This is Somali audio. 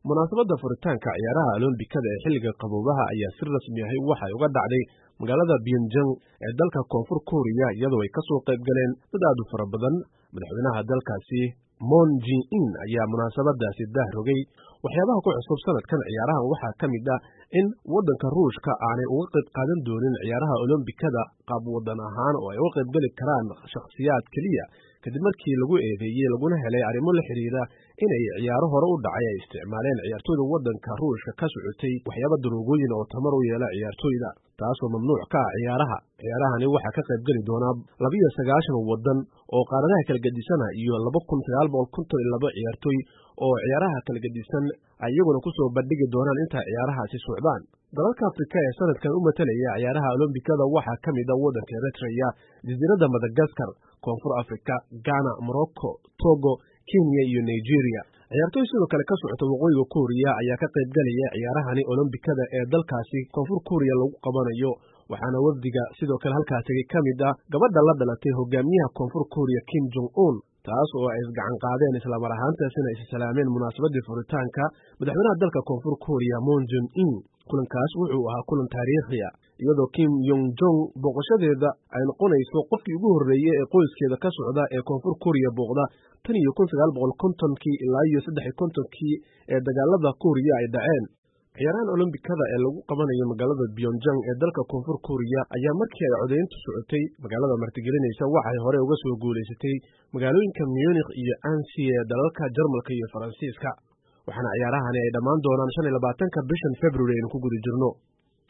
munaasabadda furitaanka ciyaaraha Olombikada ee xilliga qaboobaha ayaa si rasmi ah waxay uga dhacday magaalada Pyeongchang ee dalka Koonfur Korea iyadoo ay ka soo qayb galeen dad aad u fara badan. Madaxweynaha dalkaasi Moon Jae-in ayaa munaasabadaasi dahrogay. waxyaabaha ku cusub sanadkan ciyaarahan waxaa ka mid ah in waddanka Ruushka aanay uga qayb qaadan doonin ciyaaraha Olombikada qaab waddan ahaan oo ay uga qayb gali karaan shakhsiyaad kaliya kadib markii lagu eedeeyay laguna helay arrimo la xiriira inay ciyaaro hore u dhacay ay isticmaaleen ciyaartooyda waddanka Ruushka ka socotay waxyaabo daroogooyin oo tamar u yeela ciyaartooyda taasoo mamnuuc ka ah ciyaarahani waxaa ka qayb gali doona 29 waddan oo qaaradaha kala gedisan iyo 2952 ciyaartooy oo ciyaaraha kala gedisan ayaguna ku soo bandhigi doonaan inta ciyaarahaasi socdaan. dalalka Afrika ee sanadkan u matalaya ciyaaraha Olombikada waxaa ka mid ah waddanka Eritrea, jasiiradda Madagascar, Koonfur Afrika, Ghana, Morocco, Togo, Kenya iyo Nigeria. ciyaartooy sidoo kale ka socota waqooyiga Korea ayaa ka qayb galaya ciyaarahani Olombikada ee dalkaasi Koonfur Korea lagu qabanayo, waxaana wafdiga sidoo kale halkaas ka mid ah gabadha la dhalatay hogaamiyaha Koonfur Korea Kim Jong-un, taas oo ay isgacan qaadeen isla mar ahaantaasina ay salaameen munaasabadii furitaanka madaxweynaha dalka Koonfur Korea Moon Jae-in. kulankaas wuxuu ahaa kulan taariikhi ah iyadoo Kim Yong Jong booqashadeeda ay noqonayso qofkii ugu horreeyay ee qoyskeeda ka socda ee Koonfur Korea booqda tan iyo 1950kii ilaa iyo 53kii ee dagaalada Korea ay dhaceen. ciyaarahan Olombikada ee lagu qabanayo magaalada Pyeongchang ee dalka Koonfur Korea ayaa markii ay codeyntu socotay magaalada martigelinaysa waxay hore uga soo guuleysatay magaalooyinka Munich iyo Annecy ee dalalka Jarmalka iyo Faransiiska, waxaana ciyaarahani ay dhammaan doonaan 25 bishan February aynu ku guda jirno.